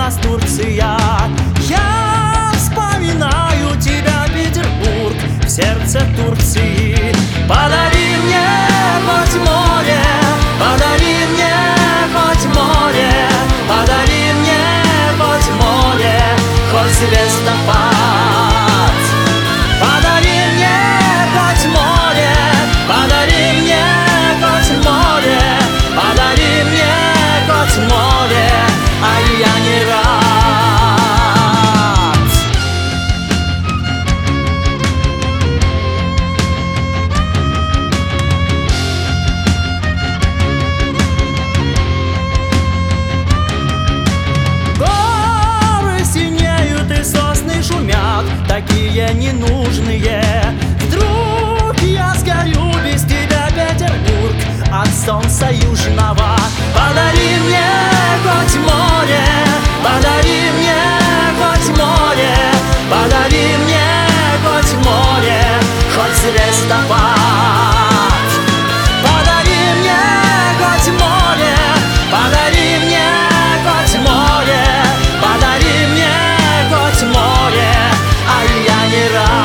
нас Турция. Я вспоминаю тебя, Петербург, в сердце Турции. Подари мне хоть море, подари мне хоть море, подари мне хоть море, хоть звездопад. Подари мне хоть море, подари мне хоть море, подари мне хоть море, а я не рад. Горы синеют и сосны шумят, такие ненужные. Вдруг я сгорю без тебя, Петербург, от солнца южного. Подари мне хоть море, подари мне хоть море, подари мне хоть море, хоть звездопад. Подари мне хоть море, подари мне хоть море, подари мне хоть море, а я не рад.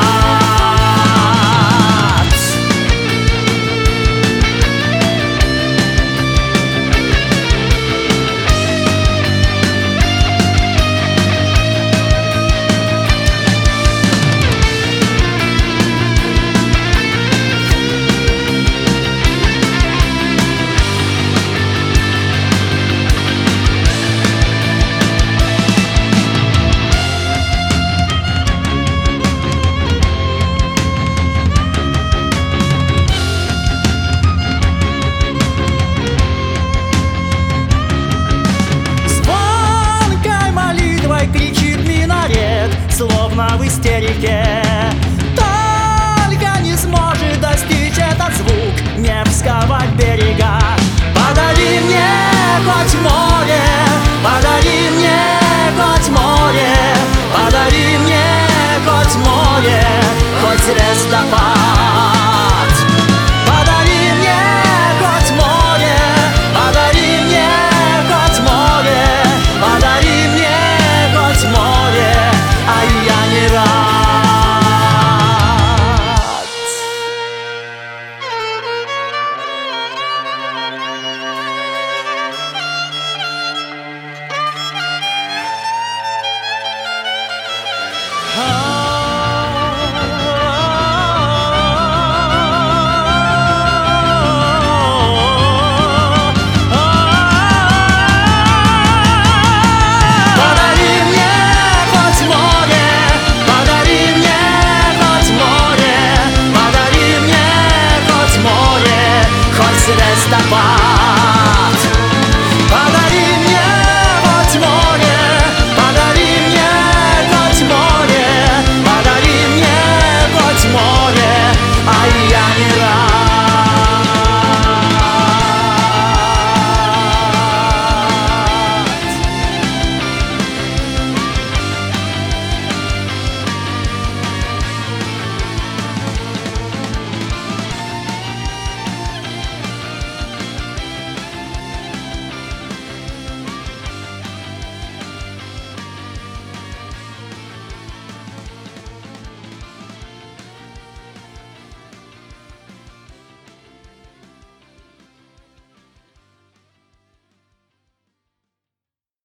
Кричит минарет, словно в истерике. Только не сможет достичь этот звук Невского